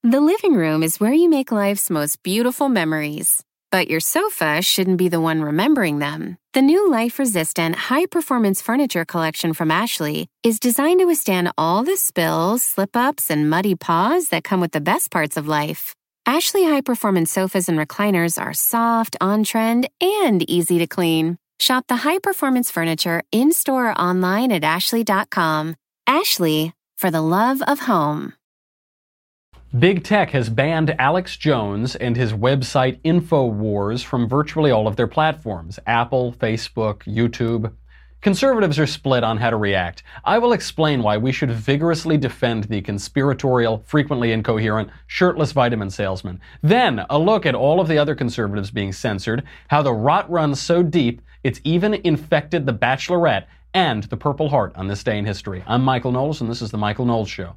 The living room is where you make life's most beautiful memories. But your sofa shouldn't be the one remembering them. The new life-resistant, high-performance furniture collection from Ashley is designed to withstand all the spills, slip-ups, and muddy paws that come with the best parts of life. Ashley high-performance sofas and recliners are soft, on-trend, and easy to clean. Shop the high-performance furniture in-store or online at ashley.com. Ashley, for the love of home. Big Tech has banned Alex Jones and his website InfoWars from virtually all of their platforms: Apple, Facebook, YouTube. Conservatives are split on how to react. I will explain why we should vigorously defend the conspiratorial, frequently incoherent, shirtless vitamin salesman. Then, a look at all of the other conservatives being censored, how the rot runs so deep it's even infected The Bachelorette and the Purple Heart on this day in history. I'm Michael Knowles, and this is The Michael Knowles Show.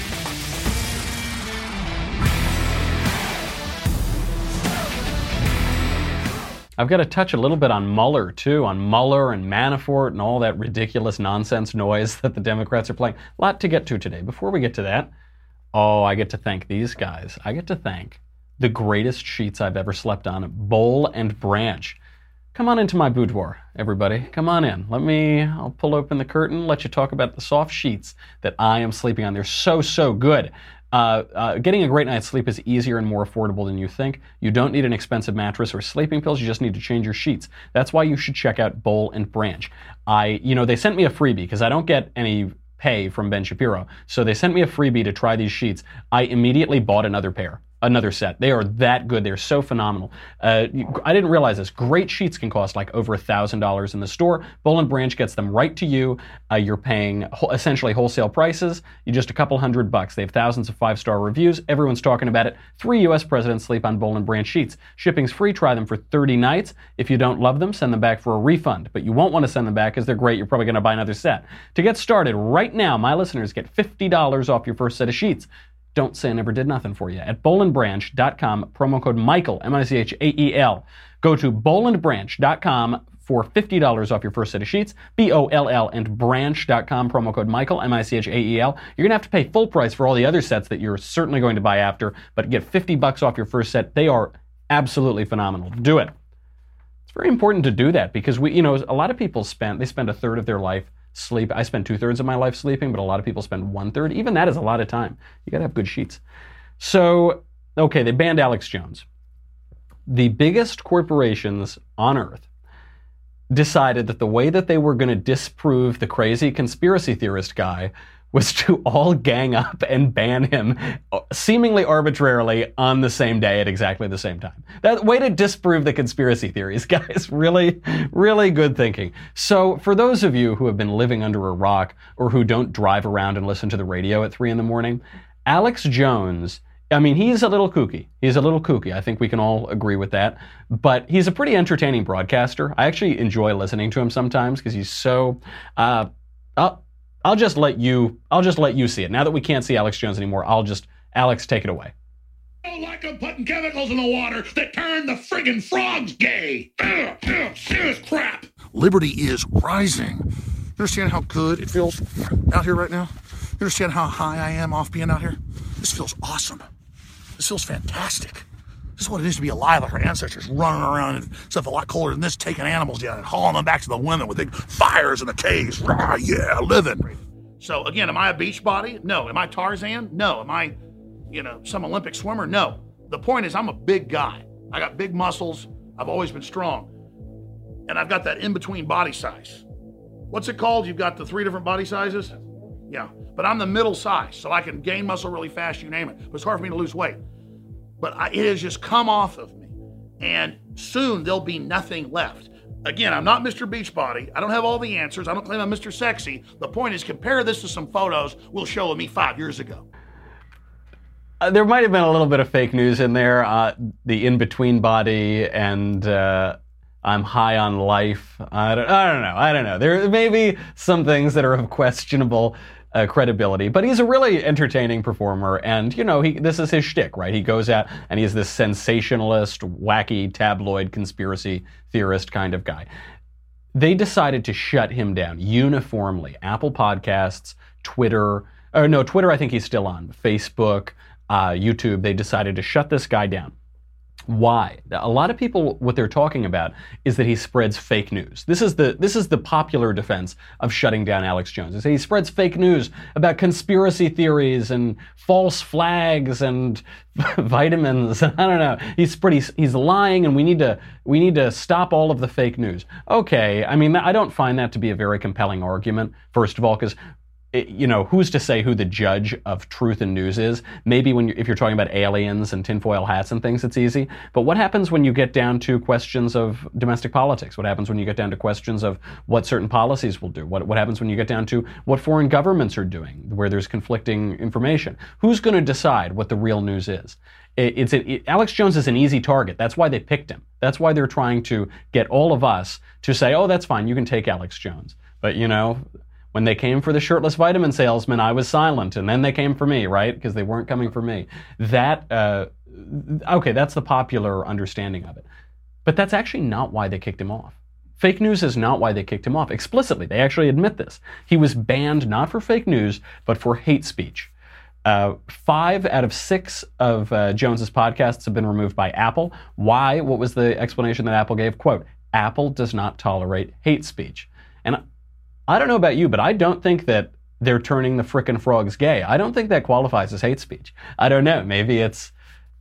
I've got to touch a little bit on Mueller, too, on Mueller and Manafort and all that ridiculous nonsense noise that the Democrats are playing. A lot to get to today. Before we get to that, I get to thank these guys. I get to thank the greatest sheets I've ever slept on, Boll and Branch. Come on into my boudoir, everybody. Come on in. I'll pull open the curtain, let you talk about the soft sheets that I am sleeping on. They're so good. Getting a great night's sleep is easier and more affordable than you think. You don't need an expensive mattress or sleeping pills. You just need to change your sheets. That's why you should check out Boll and Branch. They sent me a freebie because I don't get any pay from Ben Shapiro. So they sent me a freebie to try these sheets. I immediately bought another set. They are that good. They're so phenomenal. I didn't realize this. Great sheets can cost like over $1,000 in the store. Boll and Branch gets them right to you. You're paying essentially wholesale prices. You just a couple $100. They have thousands of 5-star reviews. Everyone's talking about it. 3 U.S. presidents sleep on Boll and Branch sheets. Shipping's free. Try them for 30 nights. If you don't love them, send them back for a refund. But you won't want to send them back because they're great. You're probably going to buy another set. To get started right now, my listeners get $50 off your first set of sheets. Don't say I never did nothing for you. At bollandbranch.com, promo code Michael, M-I-C-H-A-E-L. Go to bollandbranch.com for $50 off your first set of sheets. B-O-L-L and branch.com, promo code Michael, M-I-C-H-A-E-L. You're going to have to pay full price for all the other sets that you're certainly going to buy after, but get $50 off your first set. They are absolutely phenomenal. Do it. It's very important to do that because a lot of people spend a third of their life sleep. I spend 2/3 of my life sleeping, but a lot of people spend 1/3. Even that is a lot of time. You gotta have good sheets. So, okay, they banned Alex Jones. The biggest corporations on earth decided that the way that they were going to disprove the crazy conspiracy theorist guy was to all gang up and ban him seemingly arbitrarily on the same day at exactly the same time. That way to disprove the conspiracy theories, guys. Really, really good thinking. So for those of you who have been living under a rock or who don't drive around and listen to the radio at 3 a.m, Alex Jones, he's a little kooky. I think we can all agree with that. But he's a pretty entertaining broadcaster. I actually enjoy listening to him sometimes because he's so... I'll just let you see it. Now that we can't see Alex Jones anymore, Alex, take it away. I don't like them putting chemicals in the water that turn the friggin' frogs gay. Serious crap. Liberty is rising. You understand how good it feels out here right now? You understand how high I am off being out here? This feels awesome. This feels fantastic. This is what it is to be alive, like our ancestors running around and stuff a lot colder than this, taking animals down and hauling them back to the women with big fires in the caves. Rah, yeah, living. So again, am I a beach body? No. Am I Tarzan? No. Am I, some Olympic swimmer? No. The point is I'm a big guy. I got big muscles. I've always been strong. And I've got that in-between body size. What's it called? You've got the 3 different body sizes? Yeah. But I'm the middle size, so I can gain muscle really fast, you name it. But it's hard for me to lose weight. But it has just come off of me. And soon there'll be nothing left. Again, I'm not Mr. Beachbody. I don't have all the answers. I don't claim I'm Mr. Sexy. The point is, compare this to some photos we'll show of me 5 years ago. There might have been a little bit of fake news in there. The in-between body and I'm high on life. I don't know. There may be some things that are of questionable credibility, but he's a really entertaining performer, and this is his shtick, right? He goes out and he's this sensationalist, wacky, tabloid conspiracy theorist kind of guy. They decided to shut him down uniformly. Apple Podcasts, Twitter I think he's still on, Facebook, YouTube, they decided to shut this guy down. Why? A lot of people, what they're talking about is that he spreads fake news. This is the popular defense of shutting down Alex Jones. They say he spreads fake news about conspiracy theories and false flags and vitamins. I don't know. He's lying, and we need to stop all of the fake news. Okay, I mean, I don't find that to be a very compelling argument. First of all, because who's to say who the judge of truth and news is? Maybe if you're talking about aliens and tinfoil hats and things, it's easy. But what happens when you get down to questions of domestic politics? What happens when you get down to questions of what certain policies will do? What happens when you get down to what foreign governments are doing, where there's conflicting information? Who's going to decide what the real news is? Alex Jones is an easy target. That's why they picked him. That's why they're trying to get all of us to say, oh, that's fine, you can take Alex Jones. But, when they came for the shirtless vitamin salesman, I was silent, and then they came for me, right? Because they weren't coming for me. That's the popular understanding of it. But that's actually not why they kicked him off. Fake news is not why they kicked him off. Explicitly, they actually admit this. He was banned not for fake news, but for hate speech. 5 out of 6 of Jones's podcasts have been removed by Apple. Why? What was the explanation that Apple gave? Quote, Apple does not tolerate hate speech. And I don't know about you, but I don't think that they're turning the frickin' frogs gay. I don't think that qualifies as hate speech. I don't know. Maybe it's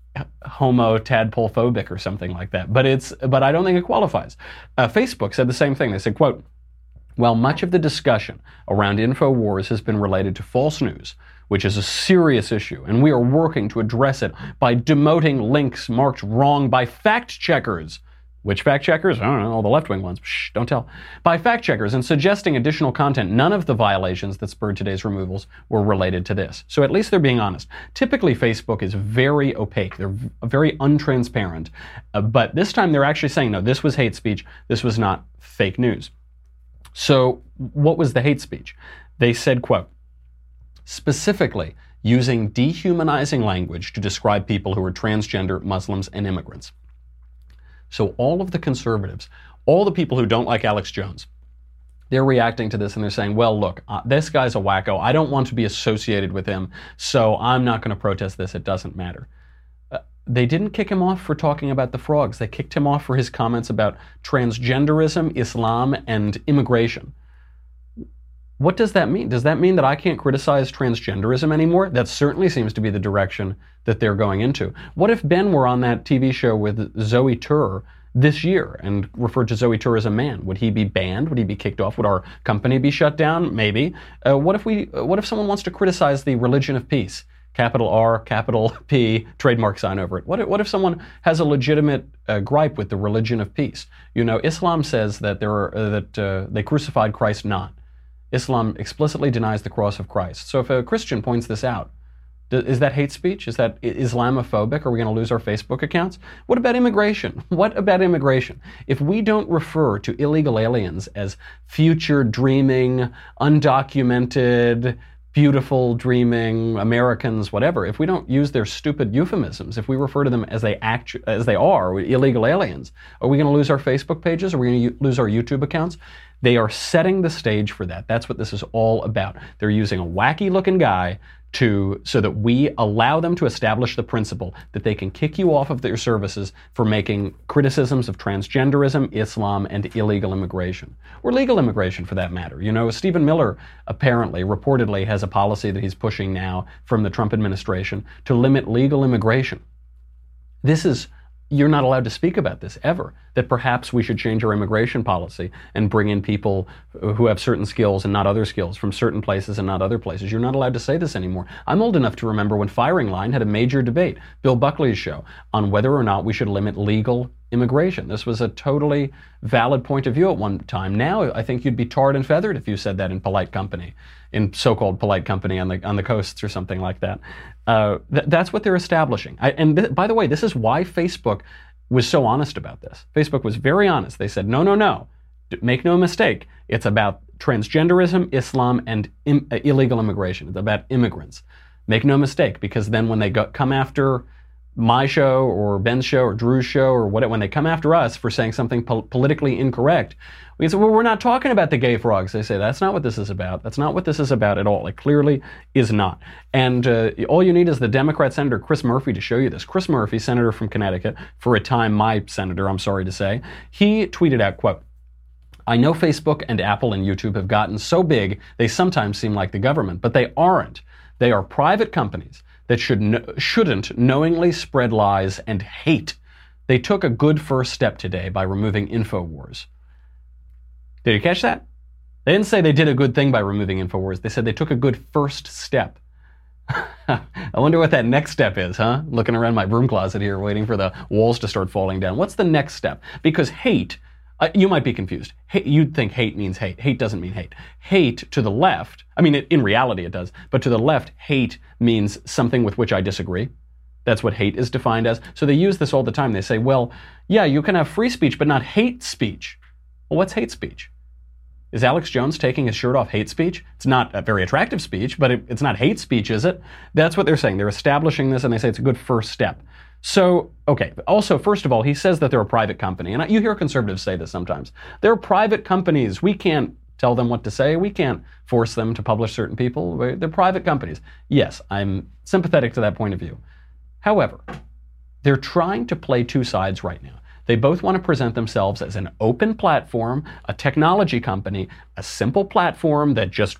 homo tadpole phobic or something like that. But I don't think it qualifies. Facebook said the same thing. They said, quote, while much of the discussion around InfoWars has been related to false news, which is a serious issue, and we are working to address it by demoting links marked wrong by fact checkers. Which fact checkers? I don't know, all the left-wing ones. Shh, don't tell. By fact checkers and suggesting additional content, none of the violations that spurred today's removals were related to this. So at least they're being honest. Typically, Facebook is very opaque. They're very untransparent. But this time they're actually saying, no, this was hate speech. This was not fake news. So what was the hate speech? They said, quote, specifically using dehumanizing language to describe people who are transgender, Muslims, and immigrants. So all of the conservatives, all the people who don't like Alex Jones, they're reacting to this and they're saying, well, look, this guy's a wacko. I don't want to be associated with him, so I'm not going to protest this. It doesn't matter. They didn't kick him off for talking about the frogs. They kicked him off for his comments about transgenderism, Islam, and immigration. What does that mean? Does that mean that I can't criticize transgenderism anymore? That certainly seems to be the direction that they're going into. What if Ben were on that TV show with Zoe Tur this year and referred to Zoe Tur as a man? Would he be banned? Would he be kicked off? Would our company be shut down? Maybe. What if someone wants to criticize the religion of peace? Capital R, capital P, trademark sign over it. What if someone has a legitimate gripe with the religion of peace? Islam says that they crucified Christ not. Islam explicitly denies the cross of Christ. So if a Christian points this out, is that hate speech? Is that Islamophobic? Are we going to lose our Facebook accounts? What about immigration? What about immigration? If we don't refer to illegal aliens as future dreaming, undocumented, beautiful dreaming Americans, whatever, if we don't use their stupid euphemisms, if we refer to them as they are, illegal aliens, are we going to lose our Facebook pages? Are we going to lose our YouTube accounts? They are setting the stage for that. That's what this is all about. They're using a wacky-looking guy so that we allow them to establish the principle that they can kick you off of their services for making criticisms of transgenderism, Islam, and illegal immigration. Or legal immigration, for that matter. Stephen Miller reportedly has a policy that he's pushing now from the Trump administration to limit legal immigration. You're not allowed to speak about this ever, that perhaps we should change our immigration policy and bring in people who have certain skills and not other skills from certain places and not other places. You're not allowed to say this anymore. I'm old enough to remember when Firing Line had a major debate, Bill Buckley's show, on whether or not we should limit legal immigration. This was a totally valid point of view at one time. Now, I think you'd be tarred and feathered if you said that in polite company, in so-called polite company on the coasts or something like that. That's what they're establishing. By the way, this is why Facebook was so honest about this. Facebook was very honest. They said, no. Make no mistake. It's about transgenderism, Islam, and illegal immigration. It's about immigrants. Make no mistake, because then when they come after my show or Ben's show or Drew's show or whatever, when they come after us for saying something politically incorrect, we say, well, we're not talking about the gay frogs. They say, that's not what this is about. That's not what this is about at all. It clearly is not. And all you need is the Democrat Senator Chris Murphy to show you this. Chris Murphy, senator from Connecticut, for a time my senator, I'm sorry to say, he tweeted out, quote, I know Facebook and Apple and YouTube have gotten so big they sometimes seem like the government, but they aren't. They are private companies that shouldn't knowingly spread lies and hate. They took a good first step today by removing InfoWars. Did you catch that? They didn't say they did a good thing by removing InfoWars. They said they took a good first step. I wonder what that next step is, huh? Looking around my broom closet here, waiting for the walls to start falling down. What's the next step? Because hate, you might be confused. You'd think hate means hate. Hate doesn't mean hate. Hate to the left, I mean, in reality it does, but to the left, hate means something with which I disagree. That's what hate is defined as. So they use this all the time. They say, well, yeah, you can have free speech, but not hate speech. Well, what's hate speech? Is Alex Jones taking his shirt off hate speech? It's not a very attractive speech, but it's not hate speech, is it? That's what they're saying. They're establishing this, and they say it's a good first step. So, okay. Also, first of all, he says that they're a private company. And you hear conservatives say this sometimes. They're private companies. We can't tell them what to say. We can't force them to publish certain people. They're private companies. Yes, I'm sympathetic to that point of view. However, they're trying to play two sides right now. They both want to present themselves as an open platform, a technology company, a simple platform that just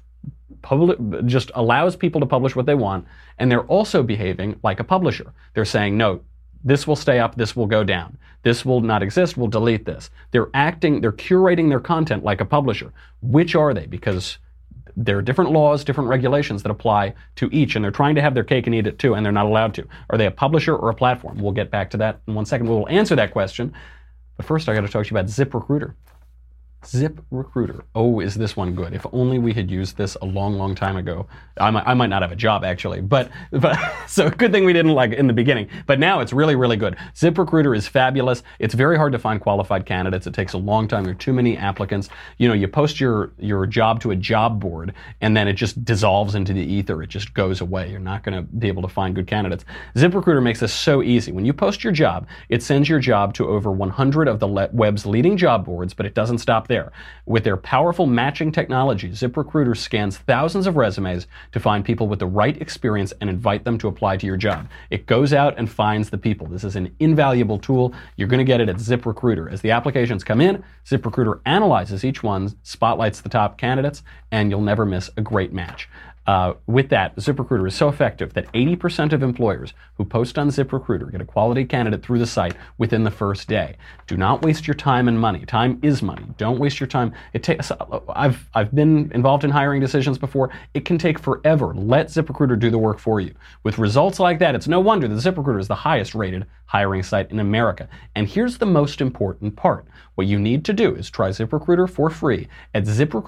allows people to publish what they want, and they're also behaving like a publisher. They're saying, no, this will stay up, this will go down. This will not exist, we'll delete this. They're curating their content like a publisher. Which are they? Because there are different laws, different regulations that apply to each, and they're trying to have their cake and eat it too, and they're not allowed to. Are they a publisher or a platform? We'll get back to that in 1 second. We will answer that question. But first, I got to talk to you about ZipRecruiter. ZipRecruiter. Oh, is this one good? If only we had used this a long, long time ago. I might not have a job, actually. But so good thing we didn't like in the beginning. But now it's really, really good. ZipRecruiter is fabulous. It's very hard to find qualified candidates. It takes a long time. There are too many applicants. You know, you post your job to a job board, and then it just dissolves into the ether. It just goes away. You're not going to be able to find good candidates. ZipRecruiter makes this so easy. When you post your job, it sends your job to over 100 of the web's leading job boards, but it doesn't stop there. With their powerful matching technology, ZipRecruiter scans thousands of resumes to find people with the right experience and invite them to apply to your job. It goes out and finds the people. This is an invaluable tool. You're going to get it at ZipRecruiter. As the applications come in, ZipRecruiter analyzes each one, spotlights the top candidates, and you'll never miss a great match. With that, ZipRecruiter is so effective that 80% of employers who post on ZipRecruiter get a quality candidate through the site within the first day. Do not waste your time and money. Time is money. Don't waste your time. I've been involved in hiring decisions before. It can take forever. Let ZipRecruiter do the work for you. With results like that, it's no wonder that ZipRecruiter is the highest rated hiring site in America. And here's the most important part. What you need to do is try ZipRecruiter for free at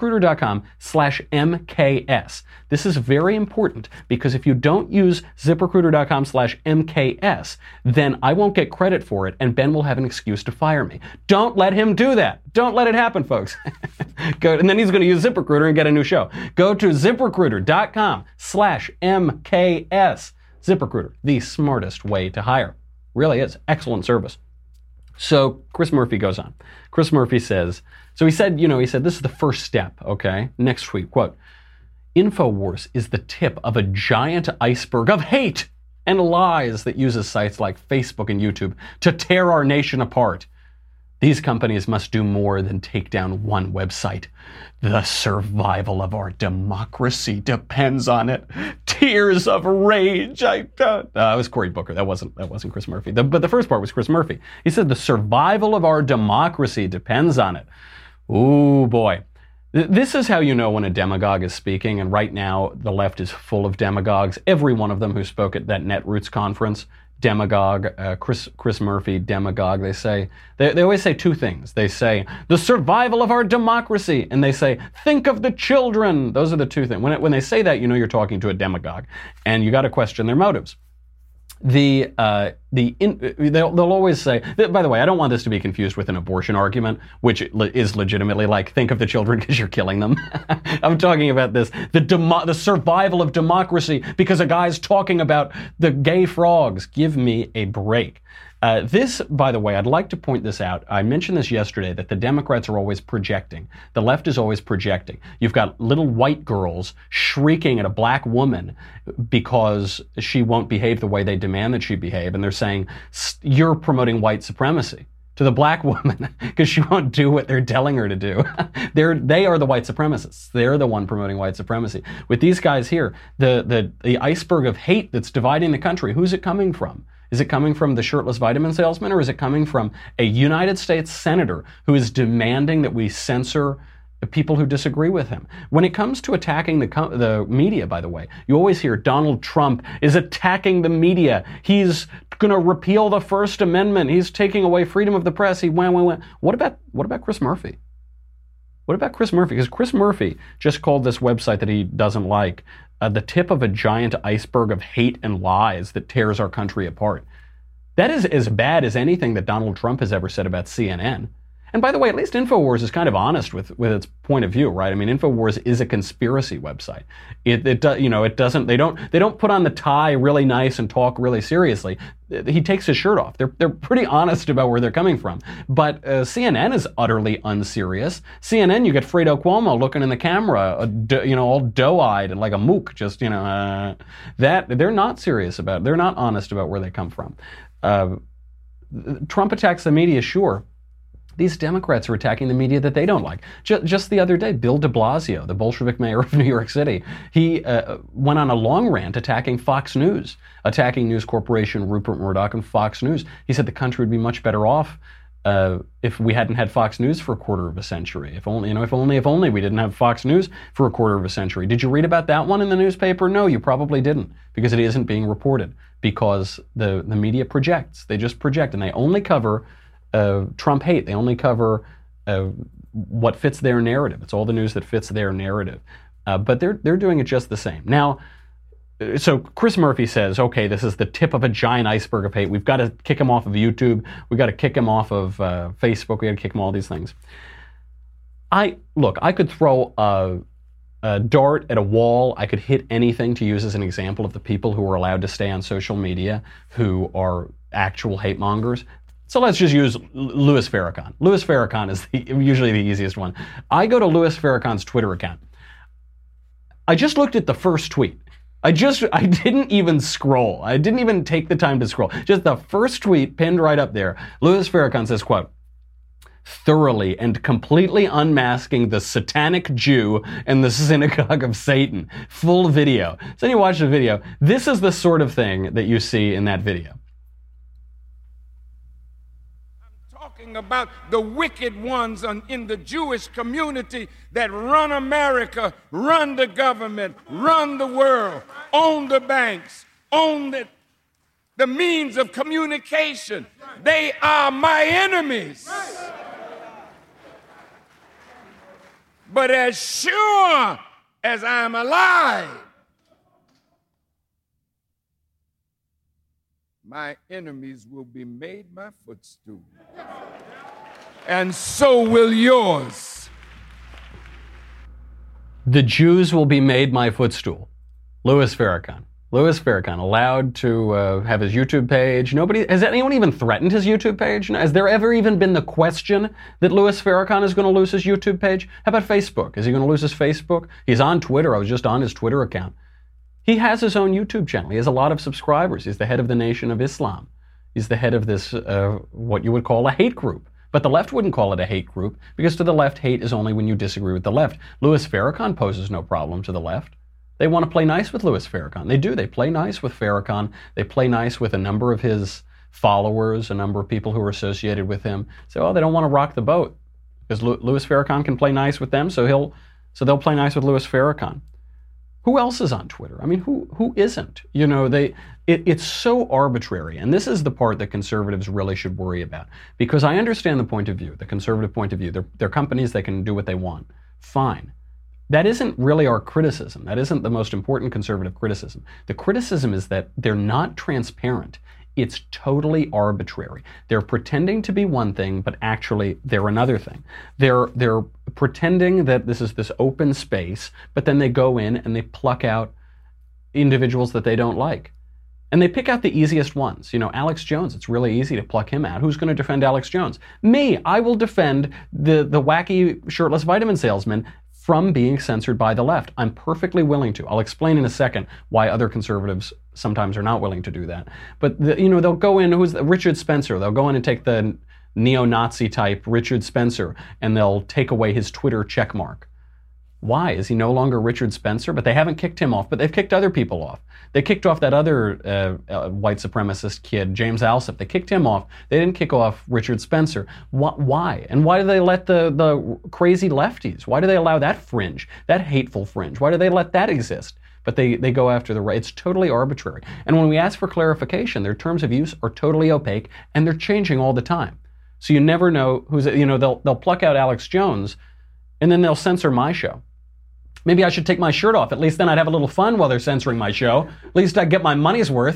ZipRecruiter.com/MKS. This is very important because if you don't use ZipRecruiter.com/MKS, then I won't get credit for it and Ben will have an excuse to fire me. Don't let him do that. Don't let it happen, folks. And then he's going to use ZipRecruiter and get a new show. Go to ZipRecruiter.com/MKS. ZipRecruiter, the smartest way to hire. Really is. Excellent service. So Chris Murphy goes on. Chris Murphy says, he said this is the first step, okay? Next tweet, quote, InfoWars is the tip of a giant iceberg of hate and lies that uses sites like Facebook and YouTube to tear our nation apart. These companies must do more than take down one website. The survival of our democracy depends on it. Tears of rage. It was Cory Booker. That wasn't Chris Murphy. But the first part was Chris Murphy. He said the survival of our democracy depends on it. Ooh, boy. This is how you know when a demagogue is speaking, and right now the left is full of demagogues. Every one of them who spoke at that Netroots conference, demagogue. Chris Murphy, demagogue. They always say two things. They say the survival of our democracy, and they say think of the children. Those are the two things. When they say that, you know you're talking to a demagogue, and you got to question their motives. they'll always say, by the way, I don't want this to be confused with an abortion argument, which is legitimately like, think of the children because you're killing them. I'm talking about this, the survival of democracy because a guy's talking about the gay frogs. Give me a break. This, by the way, I'd like to point this out. I mentioned this yesterday, that the Democrats are always projecting. The left is always projecting. You've got little white girls shrieking at a black woman because she won't behave the way they demand that she behave. And they're saying, you're promoting white supremacy to the black woman because she won't do what they're telling her to do. They are the white supremacists. They're the one promoting white supremacy. With these guys here, the iceberg of hate that's dividing the country, who's it coming from? Is it coming from the shirtless vitamin salesman, or is it coming from a United States senator who is demanding that we censor people who disagree with him? When it comes to attacking the media, by the way, you always hear Donald Trump is attacking the media. He's going to repeal the First Amendment. He's taking away freedom of the press. He went. What about Chris Murphy? What about Chris Murphy? Because Chris Murphy just called this website that he doesn't like the tip of a giant iceberg of hate and lies that tears our country apart. That is as bad as anything that Donald Trump has ever said about CNN. And by the way, at least InfoWars is kind of honest with its point of view, right? I mean, InfoWars is a conspiracy website. It doesn't, they don't put on the tie really nice and talk really seriously. He takes his shirt off. They're pretty honest about where they're coming from. But CNN is utterly unserious. CNN, you get Fredo Cuomo looking in the camera, all doe-eyed and like a mook, just, that they're not serious about. They're not honest about where they come from. Trump attacks the media, sure. These Democrats are attacking the media that they don't like. Just the other day, Bill de Blasio, the Bolshevik mayor of New York City, he went on a long rant attacking Fox News, attacking News Corporation, Rupert Murdoch, and Fox News. He said the country would be much better off if we hadn't had Fox News for a quarter of a century. If only we didn't have Fox News for a quarter of a century. Did you read about that one in the newspaper? No, you probably didn't, because it isn't being reported, because the media projects. They just project, and they only cover Trump hate. They only cover what fits their narrative. It's all the news that fits their narrative. But they're doing it just the same. Now, so Chris Murphy says, okay, this is the tip of a giant iceberg of hate. We've got to kick him off of YouTube. We've got to kick him off of Facebook. We've got to kick him all these things. I could throw a dart at a wall. I could hit anything to use as an example of the people who are allowed to stay on social media who are actual hate mongers. So let's just use Louis Farrakhan. Louis Farrakhan is usually the easiest one. I go to Louis Farrakhan's Twitter account. I just looked at the first tweet. I didn't even scroll. I didn't even take the time to scroll. Just the first tweet pinned right up there. Louis Farrakhan says, quote, thoroughly and completely unmasking the satanic Jew and the synagogue of Satan. Full video. So then you watch the video. This is the sort of thing that you see in that video. About the wicked ones in the Jewish community that run America, run the government, run the world, own the banks, own the means of communication. They are my enemies. But as sure as I'm alive, my enemies will be made my footstool. And so will yours. The Jews will be made my footstool. Louis Farrakhan. Louis Farrakhan, allowed to have his YouTube page. Has anyone even threatened his YouTube page? Has there ever even been the question that Louis Farrakhan is going to lose his YouTube page? How about Facebook? Is he going to lose his Facebook? He's on Twitter. I was just on his Twitter account. He has his own YouTube channel. He has a lot of subscribers. He's the head of the Nation of Islam. He's the head of this, what you would call a hate group. But the left wouldn't call it a hate group, because to the left, hate is only when you disagree with the left. Louis Farrakhan poses no problem to the left. They want to play nice with Louis Farrakhan. They do. They play nice with Farrakhan. They play nice with a number of his followers, a number of people who are associated with him. So, they don't want to rock the boat, because Louis Farrakhan can play nice with them, so they'll play nice with Louis Farrakhan. Who else is on Twitter? I mean, who isn't? It's so arbitrary, and this is the part that conservatives really should worry about, because I understand the point of view, the conservative point of view. They're companies that can do what they want. Fine. That isn't really our criticism. That isn't the most important conservative criticism. The criticism is that they're not transparent It's totally arbitrary. They're pretending to be one thing, but actually they're another thing. They're pretending that this is this open space, but then they go in and they pluck out individuals that they don't like. And they pick out the easiest ones. You know, Alex Jones, it's really easy to pluck him out. Who's going to defend Alex Jones? Me. I will defend the wacky shirtless vitamin salesman from being censored by the left. I'm perfectly willing to. I'll explain in a second why other conservatives sometimes are not willing to do that. But, they'll go in, Richard Spencer, they'll go in and take the neo-Nazi type Richard Spencer, and they'll take away his Twitter checkmark. Why? Is he no longer Richard Spencer? But they haven't kicked him off, but they've kicked other people off. They kicked off that other white supremacist kid, James Alsop. They kicked him off. They didn't kick off Richard Spencer. Why? And why do they let the crazy lefties? Why do they allow that fringe, that hateful fringe? Why do they let that exist? But they go after the right. It's totally arbitrary. And when we ask for clarification, their terms of use are totally opaque, and they're changing all the time. So you never know who's, they'll pluck out Alex Jones, and then they'll censor my show. Maybe I should take my shirt off. At least then I'd have a little fun while they're censoring my show. At least I'd get my money's worth,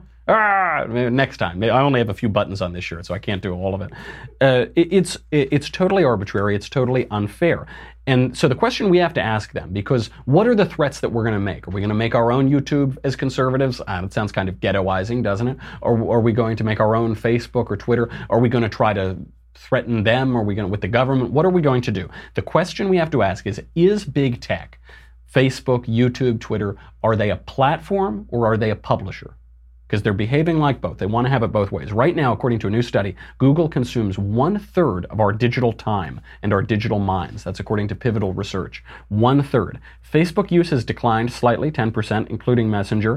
Next time. I only have a few buttons on this shirt, so I can't do all of it. It's totally arbitrary. It's totally unfair. And so the question we have to ask them, because what are the threats that we're going to make? Are we going to make our own YouTube as conservatives? It sounds kind of ghettoizing, doesn't it? Or are we going to make our own Facebook or Twitter? Are we going to try to threaten them? Are we going to, with the government? What are we going to do? The question we have to ask is big tech, Facebook, YouTube, Twitter, are they a platform or are they a publisher? Because they're behaving like both. They want to have it both ways. Right now, according to a new study, Google consumes 1/3 of our digital time and our digital minds. That's according to Pivotal Research. 1/3. Facebook use has declined slightly, 10%, including Messenger,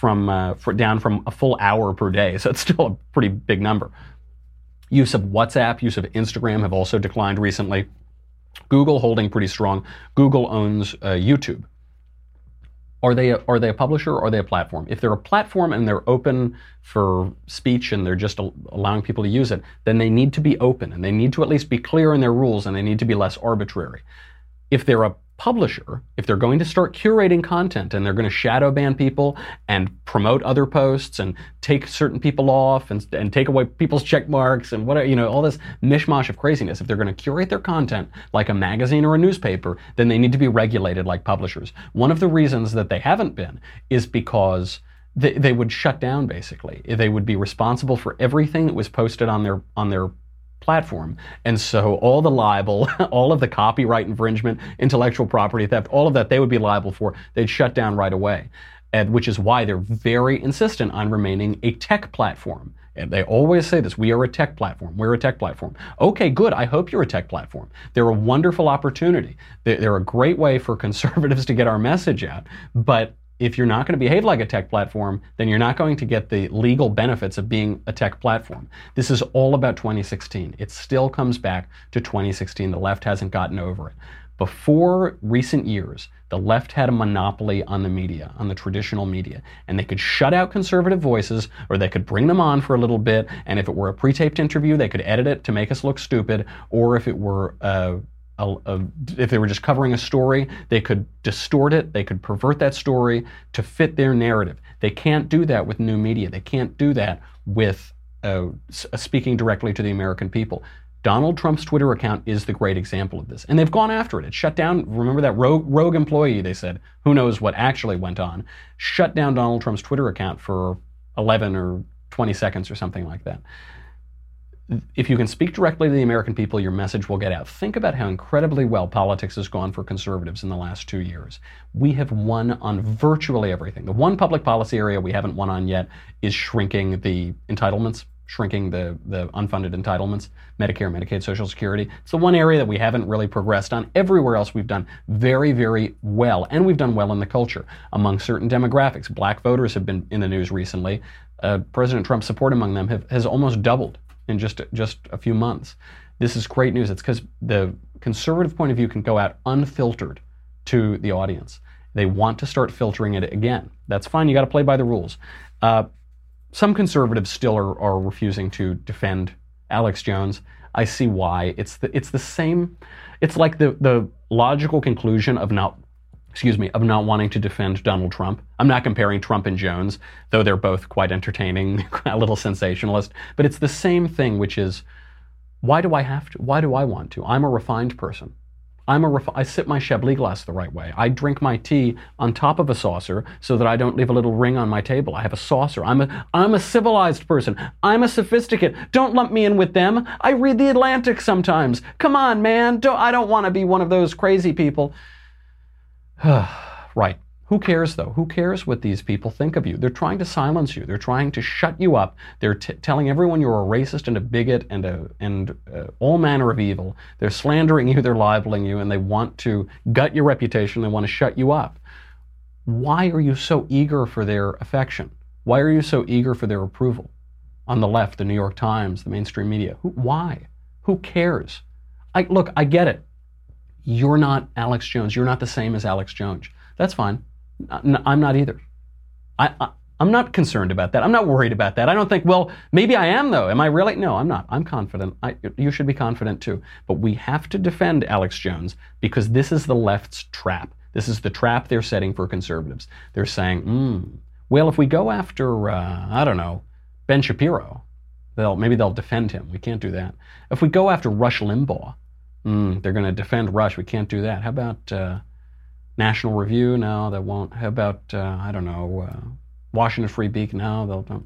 down from a full hour per day. So it's still a pretty big number. Use of WhatsApp, use of Instagram have also declined recently. Google holding pretty strong. Google owns YouTube. Are they a publisher or are they a platform? If they're a platform and they're open for speech and they're just allowing people to use it, then they need to be open and they need to at least be clear in their rules and they need to be less arbitrary. If they're a publisher, if they're going to start curating content and they're going to shadow ban people and promote other posts and take certain people off and take away people's check marks and whatever, all this mishmash of craziness, if they're going to curate their content like a magazine or a newspaper, then they need to be regulated like publishers. One of the reasons that they haven't been is because they would shut down, basically. They would be responsible for everything that was posted on their platform. And so all the libel, all of the copyright infringement, intellectual property theft, all of that they would be liable for, they'd shut down right away. Which is why they're very insistent on remaining a tech platform. And they always say this, we are a tech platform, we're a tech platform. Okay, good, I hope you're a tech platform. They're a wonderful opportunity. They're a great way for conservatives to get our message out, but if you're not going to behave like a tech platform, then you're not going to get the legal benefits of being a tech platform. This is all about 2016. It still comes back to 2016. The left hasn't gotten over it. Before recent years, the left had a monopoly on the media, on the traditional media, and they could shut out conservative voices, or they could bring them on for a little bit, and if it were a pre-taped interview, they could edit it to make us look stupid, or if it were if they were just covering a story, they could distort it, they could pervert that story to fit their narrative. They can't do that with new media. They can't do that with speaking directly to the American people. Donald Trump's Twitter account is the great example of this. And they've gone after it. It shut down, remember that rogue employee, they said, who knows what actually went on, shut down Donald Trump's Twitter account for 11 or 20 seconds or something like that. If you can speak directly to the American people, your message will get out. Think about how incredibly well politics has gone for conservatives in the last 2 years. We have won on virtually everything. The one public policy area we haven't won on yet is shrinking the entitlements, shrinking the unfunded entitlements, Medicare, Medicaid, Social Security. It's the one area that we haven't really progressed on. Everywhere else we've done very, very well, and we've done well in the culture. Among certain demographics, black voters have been in the news recently. President Trump's support among them has almost doubled in just a few months. This is great news. It's because the conservative point of view can go out unfiltered to the audience. They want to start filtering it again. That's fine. You got to play by the rules. Some conservatives still are refusing to defend Alex Jones. I see why. It's the same. It's like the logical conclusion of not of not wanting to defend Donald Trump. I'm not comparing Trump and Jones, though they're both quite entertaining, a little sensationalist. But it's the same thing, which is, why do I have to? Why do I want to? I'm a refined person. I sip my Chablis glass the right way. I drink my tea on top of a saucer so that I don't leave a little ring on my table. I have a saucer. I'm a civilized person. I'm a sophisticate. Don't lump me in with them. I read The Atlantic sometimes. Come on, man. I don't want to be one of those crazy people. Right. Who cares, though? Who cares what these people think of you? They're trying to silence you. They're trying to shut you up. They're telling everyone you're a racist and a bigot and all manner of evil. They're slandering you. They're libeling you, and they want to gut your reputation. They want to shut you up. Why are you so eager for their affection? Why are you so eager for their approval? On the left, the New York Times, the mainstream media. Why? Who cares? Look, I get it. You're not Alex Jones. You're not the same as Alex Jones. That's fine. I'm not either. I'm not concerned about that. I'm not worried about that. I don't think, well, maybe I am, though. Am I really? No, I'm not. I'm confident. You should be confident, too. But we have to defend Alex Jones because this is the left's trap. This is the trap they're setting for conservatives. They're saying, well, if we go after, I don't know, Ben Shapiro, maybe they'll defend him. We can't do that. If we go after Rush Limbaugh, they're going to defend Rush. We can't do that. How about National Review? No, that won't. How about, I don't know, Washington Free Beacon? No, they'll don't.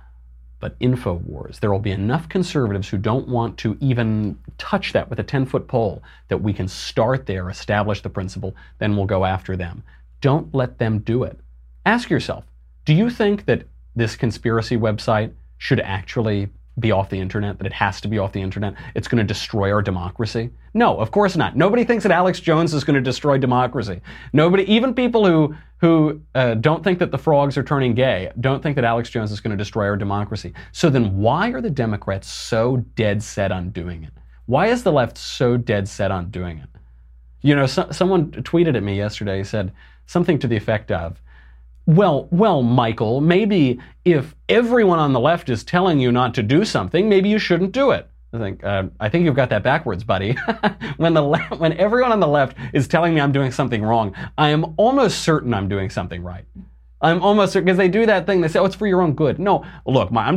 But InfoWars, there will be enough conservatives who don't want to even touch that with a 10-foot pole that we can start there, establish the principle, then we'll go after them. Don't let them do it. Ask yourself, do you think that this conspiracy website should actually be off the internet, that it has to be off the internet? It's going to destroy our democracy? No, of course not. Nobody thinks that Alex Jones is going to destroy democracy. Nobody, even people who don't think that the frogs are turning gay, don't think that Alex Jones is going to destroy our democracy. So then why are the Democrats so dead set on doing it? Why is the left so dead set on doing it? You know, someone tweeted at me yesterday, said something to the effect of, well, Michael, maybe if everyone on the left is telling you not to do something, maybe you shouldn't do it. I think you've got that backwards, buddy. When everyone on the left is telling me I'm doing something wrong, I am almost certain I'm doing something right. I'm almost certain, because they do that thing. They say, oh, it's for your own good. No, look, what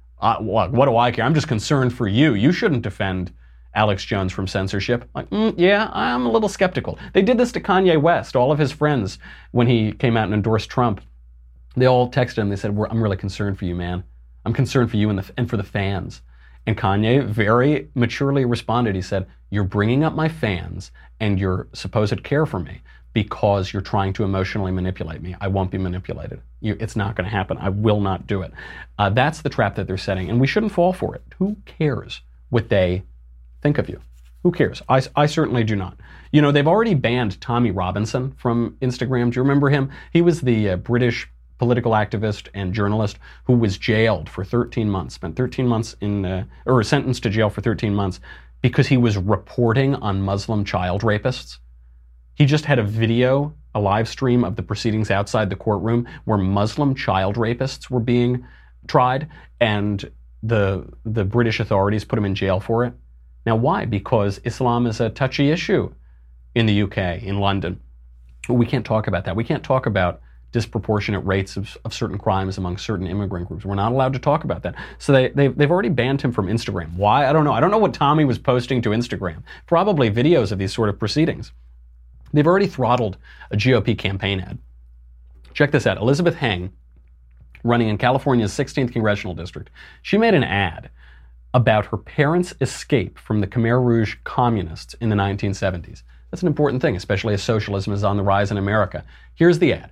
do I care? I'm just concerned for you. You shouldn't defend Alex Jones from censorship. Yeah, I'm a little skeptical. They did this to Kanye West. All of his friends, when he came out and endorsed Trump, they all texted him. They said, I'm really concerned for you, man. I'm concerned for you and for the fans. And Kanye very maturely responded. He said, you're bringing up my fans and your supposed care for me because you're trying to emotionally manipulate me. I won't be manipulated. It's not going to happen. I will not do it. That's the trap that they're setting, and we shouldn't fall for it. Who cares what they think of you? Who cares? I certainly do not. You know, they've already banned Tommy Robinson from Instagram. Do you remember him? He was the British political activist and journalist who was jailed for 13 months, spent 13 months or sentenced to jail for 13 months because he was reporting on Muslim child rapists. He just had a live stream of the proceedings outside the courtroom where Muslim child rapists were being tried, and the British authorities put him in jail for it. Now, why? Because Islam is a touchy issue in the UK, in London. We can't talk about that. We can't talk about disproportionate rates of certain crimes among certain immigrant groups. We're not allowed to talk about that. So they've already banned him from Instagram. Why? I don't know. I don't know what Tommy was posting to Instagram. Probably videos of these sort of proceedings. They've already throttled a GOP campaign ad. Check this out. Elizabeth Heng, running in California's 16th congressional district, she made an ad about her parents' escape from the Khmer Rouge communists in the 1970s. That's an important thing, especially as socialism is on the rise in America. Here's the ad.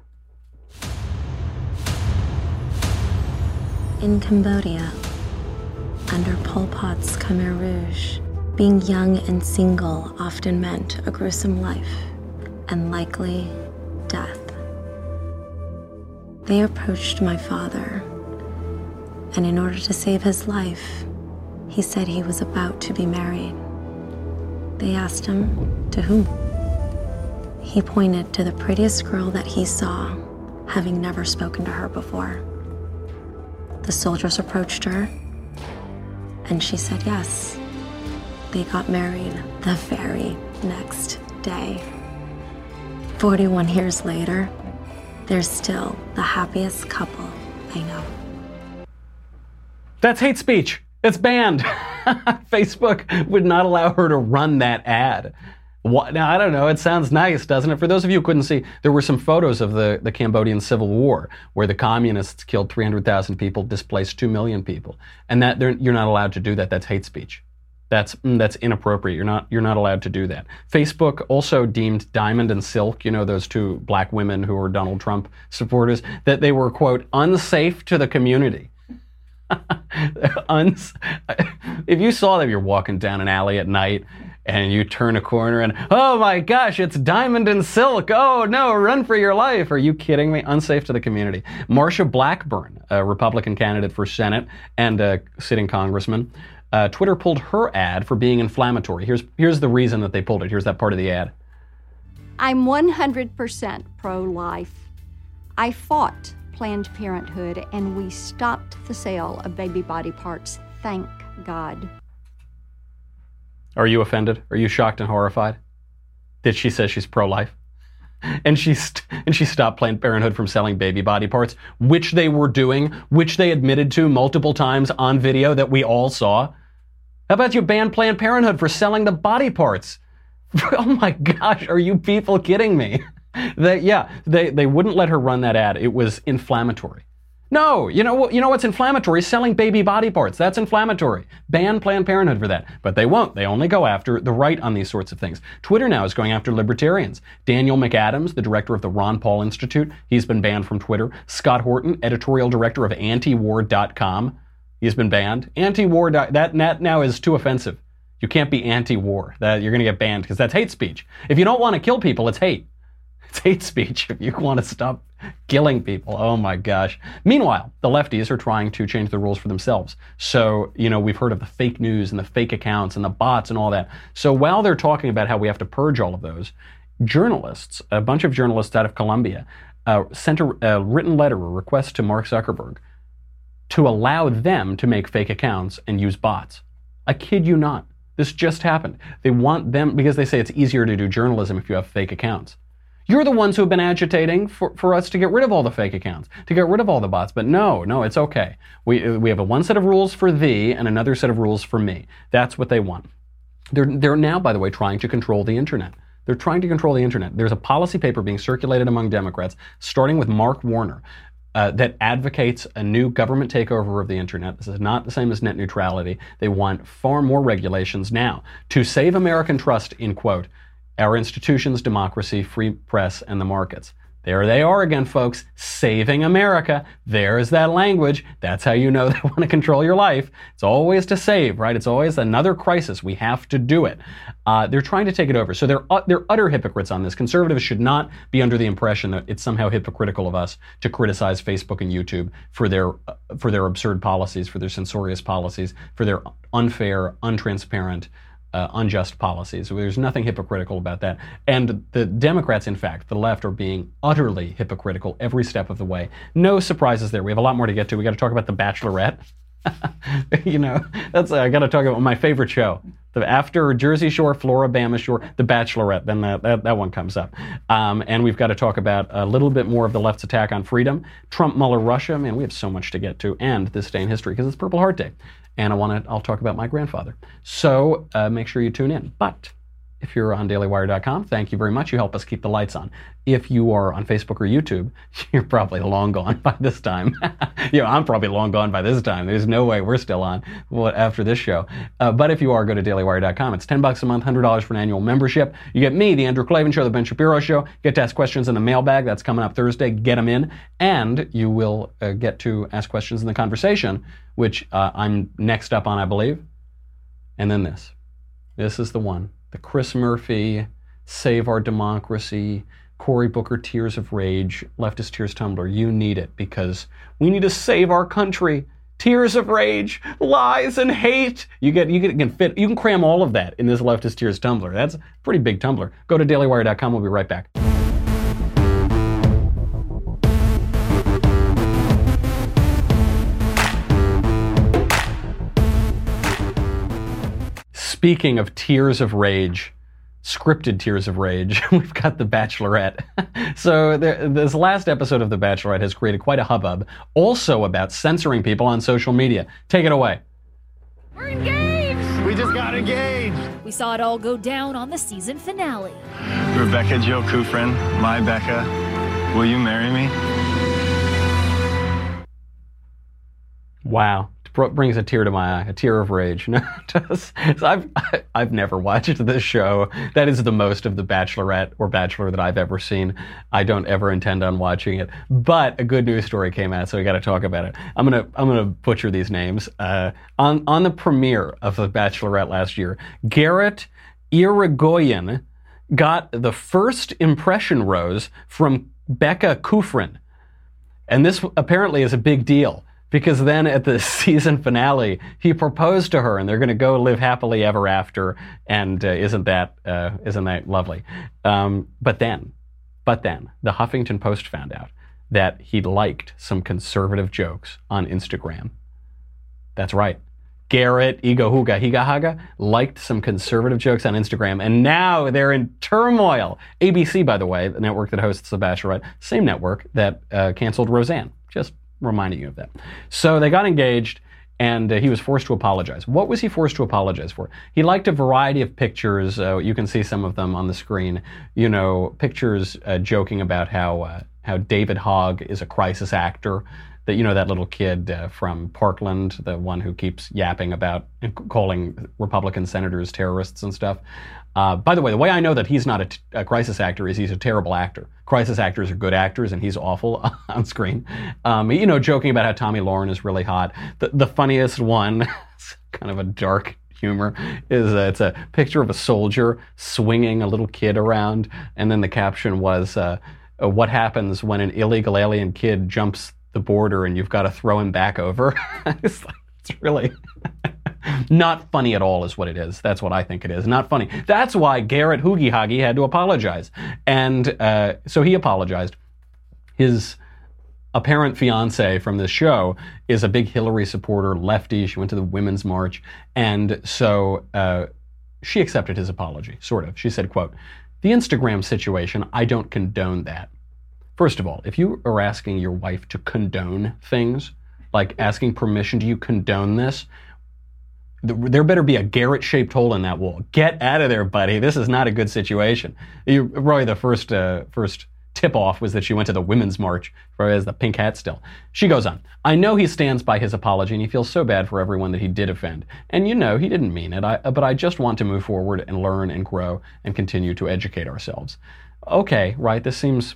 In Cambodia, under Pol Pot's Khmer Rouge, being young and single often meant a gruesome life and likely death. They approached my father, and in order to save his life, he said he was about to be married. They asked him to whom. He pointed to the prettiest girl that he saw, having never spoken to her before. The soldiers approached her, and she said yes. They got married the very next day. 41 years later, they're still the happiest couple I know. That's hate speech. It's banned. Facebook would not allow her to run that ad. Now, I don't know. It sounds nice, doesn't it? For those of you who couldn't see, there were some photos of the Cambodian Civil War where the communists killed 300,000 people, displaced 2 million people. And that you're not allowed to do that. That's hate speech. That's inappropriate. You're not allowed to do that. Facebook also deemed Diamond and Silk, those two black women who were Donald Trump supporters, that they were, quote, unsafe to the community. If you saw them, you're walking down an alley at night and you turn a corner and, oh my gosh, it's Diamond and Silk. Oh no, run for your life. Are you kidding me? Unsafe to the community. Marsha Blackburn, a Republican candidate for Senate and a sitting congressman, Twitter pulled her ad for being inflammatory. Here's the reason that they pulled it. Here's that part of the ad. I'm 100% pro-life. I fought Planned Parenthood and we stopped the sale of baby body parts. Thank God. Are you offended? Are you shocked and horrified that she says she's pro-life? And she stopped Planned Parenthood from selling baby body parts, which they were doing, which they admitted to multiple times on video that we all saw. How about you ban Planned Parenthood for selling the body parts? Oh my gosh, are you people kidding me? They wouldn't let her run that ad. It was inflammatory. No, you know what's inflammatory? Selling baby body parts. That's inflammatory. Ban Planned Parenthood for that. But they won't. They only go after the right on these sorts of things. Twitter now is going after libertarians. Daniel McAdams, the director of the Ron Paul Institute, he's been banned from Twitter. Scott Horton, editorial director of antiwar.com, he's been banned. Anti-war, that now is too offensive. You can't be anti-war. You're going to get banned because that's hate speech. If you don't want to kill people, it's hate. It's hate speech if you want to stop killing people. Oh my gosh. Meanwhile, the lefties are trying to change the rules for themselves. So, we've heard of the fake news and the fake accounts and the bots and all that. So while they're talking about how we have to purge all of those, journalists, a bunch of journalists out of Columbia, sent a written letter, a request to Mark Zuckerberg to allow them to make fake accounts and use bots. I kid you not. This just happened. They want them, because they say it's easier to do journalism if you have fake accounts. You're the ones who have been agitating for us to get rid of all the fake accounts, to get rid of all the bots. But no, it's okay. We have one set of rules for thee and another set of rules for me. That's what they want. They're now, by the way, trying to control the internet. They're trying to control the internet. There's a policy paper being circulated among Democrats, starting with Mark Warner, that advocates a new government takeover of the internet. This is not the same as net neutrality. They want far more regulations now to save American trust in, quote, our institutions, democracy, free press, and the markets. There they are again, folks. Saving America. There's that language. That's how you know they want to control your life. It's always to save, right? It's always another crisis. We have to do it. They're trying to take it over. So they're utter hypocrites on this. Conservatives should not be under the impression that it's somehow hypocritical of us to criticize Facebook and YouTube for their absurd policies, for their censorious policies, for their unfair, untransparent, unjust policies. There's nothing hypocritical about that. And the Democrats, in fact, the left, are being utterly hypocritical every step of the way. No surprises there. We have a lot more to get to. We got to talk about The Bachelorette. I got to talk about my favorite show. After Jersey Shore, Floribama Shore, The Bachelorette, then that one comes up. And we've got to talk about a little bit more of the left's attack on freedom, Trump, Mueller, Russia. Man, we have so much to get to, and this day in history, because it's Purple Heart Day. And I'll talk about my grandfather. So make sure you tune in. But if you're on dailywire.com, thank you very much. You help us keep the lights on. If you are on Facebook or YouTube, you're probably long gone by this time. I'm probably long gone by this time. There's no way we're still on after this show. But if you are, go to dailywire.com. It's $10 a month, $100 for an annual membership. You get me, The Andrew Klavan Show, The Ben Shapiro Show. You get to ask questions in the mailbag. That's coming up Thursday. Get them in. And you will get to ask questions in the conversation, which I'm next up on, I believe. And then this. This is the one. The Chris Murphy, Save Our Democracy, Cory Booker Tears of Rage, Leftist Tears Tumblr. You need it because we need to save our country. Tears of rage, lies, and hate. You can cram all of that in this Leftist Tears Tumblr. That's a pretty big Tumblr. Go to dailywire.com. We'll be right back. Speaking of tears of rage, scripted tears of rage, we've got The Bachelorette. So this last episode of The Bachelorette has created quite a hubbub, also about censoring people on social media. Take it away. We're engaged! We just got engaged! We saw it all go down on the season finale. Rebecca Jill Kufrin, my Becca, will you marry me? Wow. Brings a tear to my eye, a tear of rage. No, it does. So I've never watched this show. That is the most of The Bachelorette or Bachelor that I've ever seen. I don't ever intend on watching it. But a good news story came out, so we got to talk about it. I'm gonna butcher these names. On the premiere of The Bachelorette last year, Garrett Irigoyen got the first impression rose from Becca Kufrin, and this apparently is a big deal. Because then at the season finale, he proposed to her, and they're going to go live happily ever after. And isn't that lovely? But then, the Huffington Post found out that he liked some conservative jokes on Instagram. That's right. Garrett Igohuga Higahaga liked some conservative jokes on Instagram, and now they're in turmoil. ABC, by the way, the network that hosts The Bachelorette, same network that canceled Roseanne. Just reminding you of that. So they got engaged, and he was forced to apologize. What was he forced to apologize for? He liked a variety of pictures. You can see some of them on the screen. You know, pictures joking about how David Hogg is a crisis actor. That, you know, that little kid from Parkland, the one who keeps yapping about calling Republican senators terrorists and stuff. By the way I know that he's not a crisis actor is he's a terrible actor. Crisis actors are good actors, and he's awful on screen. You know, joking about how Tommy Lauren is really hot. The funniest one, it's kind of a dark humor, is it's a picture of a soldier swinging a little kid around, and then the caption was, what happens when an illegal alien kid jumps the border and you've got to throw him back over? It's really... Not funny at all is what it is. That's what I think it is. Not funny. That's why Garrett Hoogie Hoggy had to apologize. And so he apologized. His apparent fiance from this show is a big Hillary supporter, lefty. She went to the Women's March. And so she accepted his apology, sort of. She said, quote, "The Instagram situation, I don't condone that. First of all, if you are asking your wife to condone things, like asking permission, do you condone this? There better be a Garrett-shaped hole in that wall. Get out of there, buddy. This is not a good situation." Roy, the first tip-off was that she went to the Women's March. Roy has the pink hat still. She goes on, "I know he stands by his apology, and he feels so bad for everyone that he did offend. And you know, he didn't mean it. But I just want to move forward and learn and grow and continue to educate ourselves." Okay, right, this seems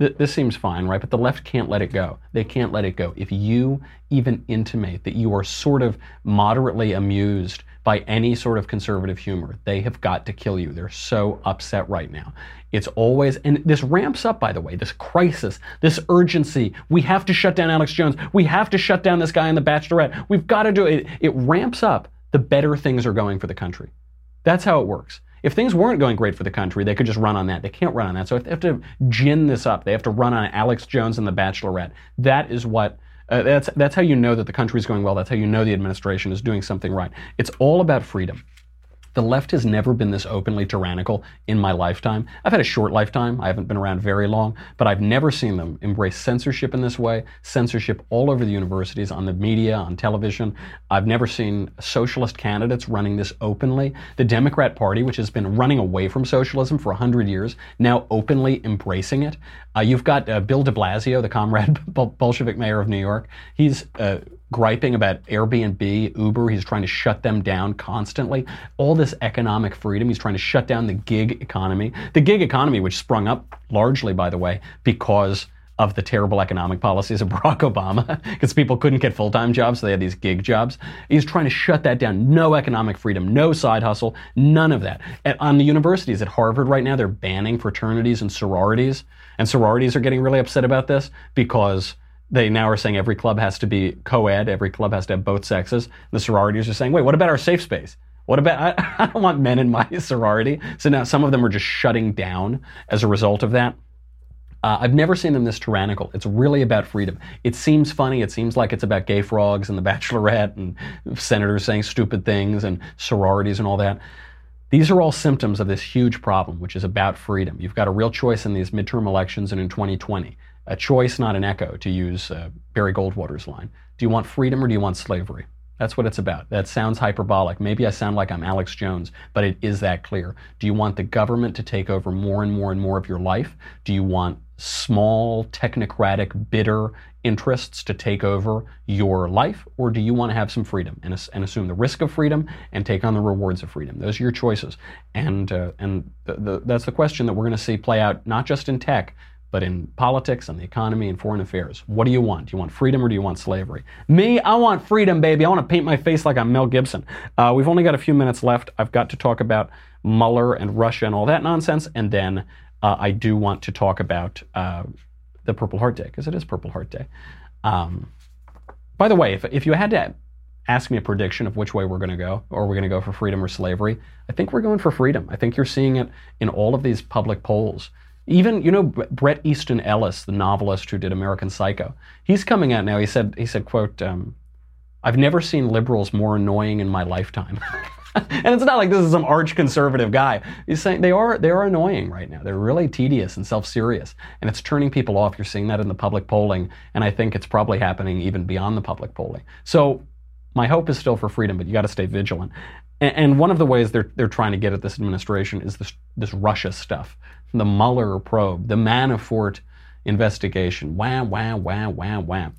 fine, right? But the left can't let it go. They can't let it go. If you even intimate that you are sort of moderately amused by any sort of conservative humor, they have got to kill you. They're so upset right now. It's always, and this ramps up, by the way, this crisis, this urgency. We have to shut down Alex Jones. We have to shut down this guy in The Bachelorette. We've got to do it. It ramps up the better things are going for the country. That's how it works. If things weren't going great for the country, they could just run on that. They can't run on that. So if they have to gin this up, they have to run on Alex Jones and The Bachelorette. That is what, that's how you know that the country's going well. That's how you know the administration is doing something right. It's all about freedom. The left has never been this openly tyrannical in my lifetime. I've had a short lifetime. I haven't been around very long, but I've never seen them embrace censorship in this way. Censorship all over the universities, on the media, on television. I've never seen socialist candidates running this openly. The Democrat Party, which has been running away from socialism for 100 years, now openly embracing it. You've got Bill de Blasio, the comrade Bolshevik mayor of New York. He's griping about Airbnb, Uber. He's trying to shut them down constantly. All this economic freedom. He's trying to shut down the gig economy. The gig economy, which sprung up largely, by the way, because of the terrible economic policies of Barack Obama, because people couldn't get full-time jobs, so they had these gig jobs. He's trying to shut that down. No economic freedom, no side hustle, none of that. On the universities at Harvard right now, they're banning fraternities and sororities. And sororities are getting really upset about this because they now are saying every club has to be co-ed, every club has to have both sexes. The sororities are saying, wait, what about our safe space? What about, I don't want men in my sorority. So now some of them are just shutting down as a result of that. I've never seen them this tyrannical. It's really about freedom. It seems funny. It seems like it's about gay frogs and The Bachelorette and senators saying stupid things and sororities and all that. These are all symptoms of this huge problem, which is about freedom. You've got a real choice in these midterm elections and in 2020. A choice, not an echo, to use Barry Goldwater's line. Do you want freedom or do you want slavery? That's what it's about. That sounds hyperbolic. Maybe I sound like I'm Alex Jones, but it is that clear. Do you want the government to take over more and more and more of your life? Do you want small, technocratic, bitter interests to take over your life? Or do you want to have some freedom and assume the risk of freedom and take on the rewards of freedom? Those are your choices. And that's the question that we're going to see play out not just in tech, but in politics and the economy and foreign affairs. What do you want? Do you want freedom or do you want slavery? Me, I want freedom, baby. I want to paint my face like I'm Mel Gibson. We've only got a few minutes left. I've got to talk about Mueller and Russia and all that nonsense. And then I do want to talk about the Purple Heart Day, because it is Purple Heart Day. By the way, if you had to ask me a prediction of which way we're going to go, or we're going to go for freedom or slavery, I think we're going for freedom. I think you're seeing it in all of these public polls. Even, Bret Easton Ellis, the novelist who did American Psycho, he's coming out now. He said, quote, I've never seen liberals more annoying in my lifetime. And it's not like this is some arch conservative guy. He's saying they are annoying right now. They're really tedious and self-serious, and it's turning people off. You're seeing that in the public polling, and I think it's probably happening even beyond the public polling. So my hope is still for freedom, but you got to stay vigilant. And one of the ways they're trying to get at this administration is this Russia stuff. The Mueller probe, the Manafort investigation. Wham, wham, wham, wham, wham.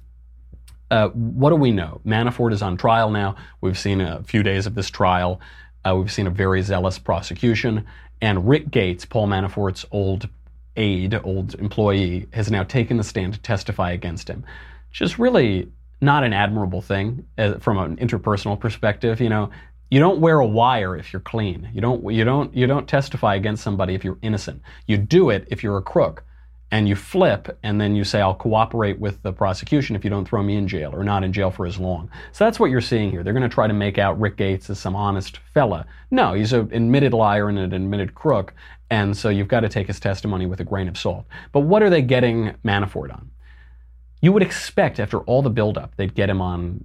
What do we know? Manafort is on trial now. We've seen a few days of this trial. We've seen a very zealous prosecution. And Rick Gates, Paul Manafort's old aide, old employee, has now taken the stand to testify against him, which is really not an admirable thing from an interpersonal perspective. You don't wear a wire if you're clean. You don't testify against somebody if you're innocent. You do it if you're a crook, and you flip, and then you say, I'll cooperate with the prosecution if you don't throw me in jail, or not in jail for as long. So that's what you're seeing here. They're going to try to make out Rick Gates as some honest fella. No, he's an admitted liar and an admitted crook, and so you've got to take his testimony with a grain of salt. But what are they getting Manafort on? You would expect, after all the buildup, they'd get him on,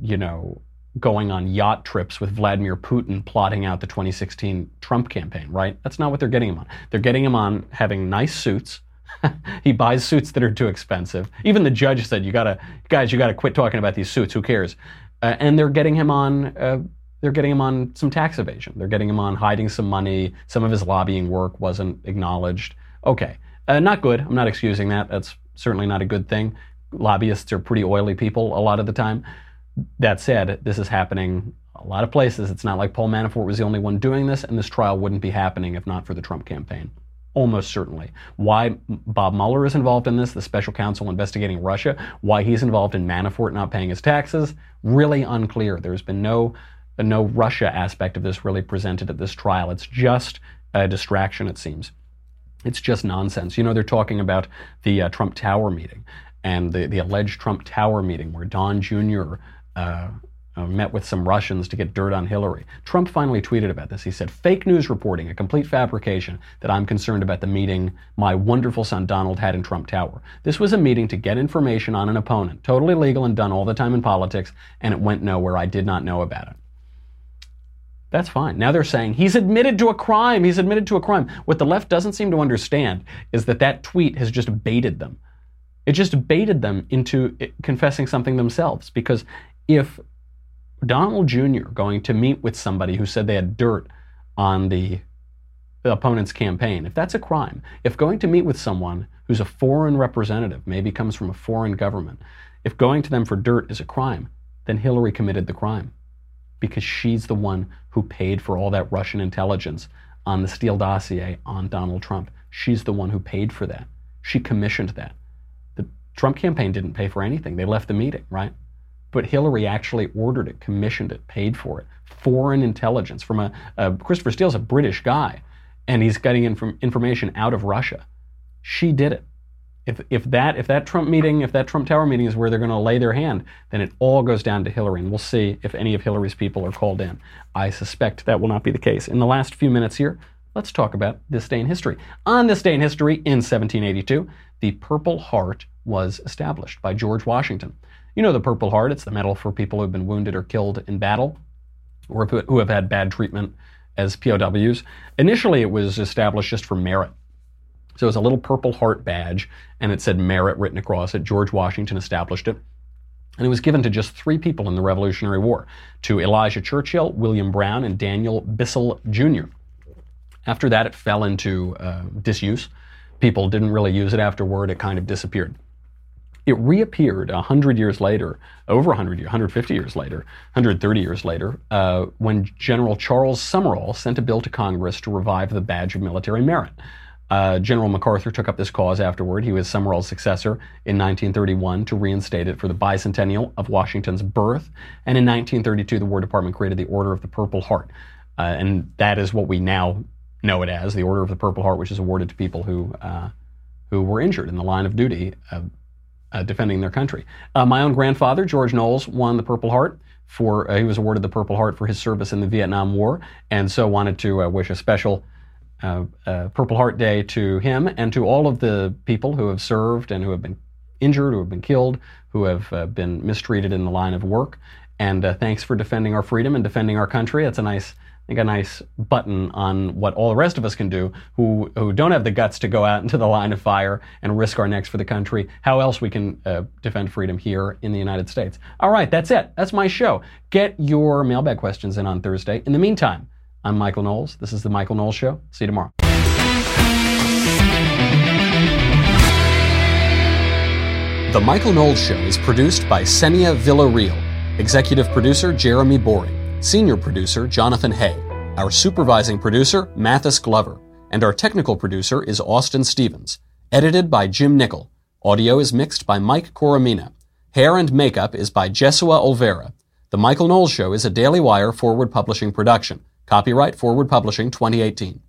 going on yacht trips with Vladimir Putin plotting out the 2016 Trump campaign, right? That's not what they're getting him on. They're getting him on having nice suits. He buys suits that are too expensive. Even the judge said, you gotta quit talking about these suits. Who cares? And they're getting him on some tax evasion. They're getting him on hiding some money. Some of his lobbying work wasn't acknowledged. Okay, not good. I'm not excusing that. That's certainly not a good thing. Lobbyists are pretty oily people a lot of the time. That said, this is happening a lot of places. It's not like Paul Manafort was the only one doing this, and this trial wouldn't be happening if not for the Trump campaign. Almost certainly. Why Bob Mueller is involved in this, the special counsel investigating Russia, why he's involved in Manafort not paying his taxes, really unclear. There's been no Russia aspect of this really presented at this trial. It's just a distraction, it seems. It's just nonsense. They're talking about the Trump Tower meeting, and the alleged Trump Tower meeting where Don Jr. Met with some Russians to get dirt on Hillary. Trump finally tweeted about this. He said, fake news reporting, a complete fabrication that I'm concerned about the meeting my wonderful son Donald had in Trump Tower. This was a meeting to get information on an opponent, totally legal and done all the time in politics, and it went nowhere. I did not know about it. That's fine. Now they're saying he's admitted to a crime. He's admitted to a crime. What the left doesn't seem to understand is that tweet has just baited them. It just baited them into confessing something themselves, because if Donald Jr. going to meet with somebody who said they had dirt on the opponent's campaign, if that's a crime, if going to meet with someone who's a foreign representative, maybe comes from a foreign government, if going to them for dirt is a crime, then Hillary committed the crime, because she's the one who paid for all that Russian intelligence on the Steele dossier on Donald Trump. She's the one who paid for that. She commissioned that. The Trump campaign didn't pay for anything. They left the meeting, right? But Hillary actually ordered it, commissioned it, paid for it. Foreign intelligence from Christopher Steele's a British guy, and he's getting information out of Russia. She did it. If that Trump Tower meeting is where they're going to lay their hand, then it all goes down to Hillary, and we'll see if any of Hillary's people are called in. I suspect that will not be the case. In the last few minutes here, let's talk about this day in history. On this day in history, in 1782, the Purple Heart was established by George Washington. You know the Purple Heart, it's the medal for people who have been wounded or killed in battle, or who have had bad treatment as POWs. Initially, it was established just for merit. So it was a little Purple Heart badge, and it said merit written across it. George Washington established it. And it was given to just 3 people in the Revolutionary War, to Elijah Churchill, William Brown, and Daniel Bissell Jr. After that, it fell into disuse. People didn't really use it afterward. It kind of disappeared. It reappeared 100 years later, over 100 years, 150 years later, 130 years later, when General Charles Summerall sent a bill to Congress to revive the badge of military merit. General MacArthur took up this cause afterward. He was Summerall's successor in 1931 to reinstate it for the bicentennial of Washington's birth. And in 1932, the War Department created the Order of the Purple Heart. And that is what we now know it as, the Order of the Purple Heart, which is awarded to people who were injured in the line of duty defending their country. My own grandfather, George Knowles, won the Purple Heart. He was awarded the Purple Heart for his service in the Vietnam War, and so wanted to wish a special Purple Heart Day to him and to all of the people who have served and who have been injured, who have been killed, who have been mistreated in the line of work. And thanks for defending our freedom and defending our country. It's a nice button on what all the rest of us can do who don't have the guts to go out into the line of fire and risk our necks for the country. How else we can defend freedom here in the United States. All right, that's it. That's my show. Get your mailbag questions in on Thursday. In the meantime, I'm Michael Knowles. This is The Michael Knowles Show. See you tomorrow. The Michael Knowles Show is produced by Senia Villarreal. Executive producer, Jeremy Boring. Senior producer, Jonathan Hay. Our supervising producer, Mathis Glover. And our technical producer is Austin Stevens. Edited by Jim Nickel. Audio is mixed by Mike Coromina. Hair and makeup is by Jesua Olvera. The Michael Knowles Show is a Daily Wire Forward Publishing production. Copyright Forward Publishing 2018.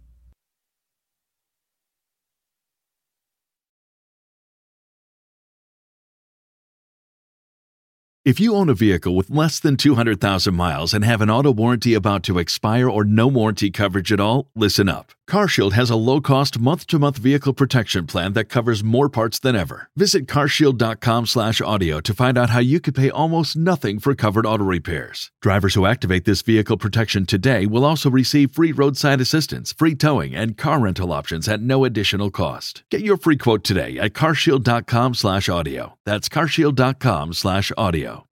If you own a vehicle with less than 200,000 miles and have an auto warranty about to expire or no warranty coverage at all, listen up. CarShield has a low-cost month-to-month vehicle protection plan that covers more parts than ever. Visit carshield.com/audio to find out how you could pay almost nothing for covered auto repairs. Drivers who activate this vehicle protection today will also receive free roadside assistance, free towing, and car rental options at no additional cost. Get your free quote today at carshield.com/audio. That's carshield.com/audio.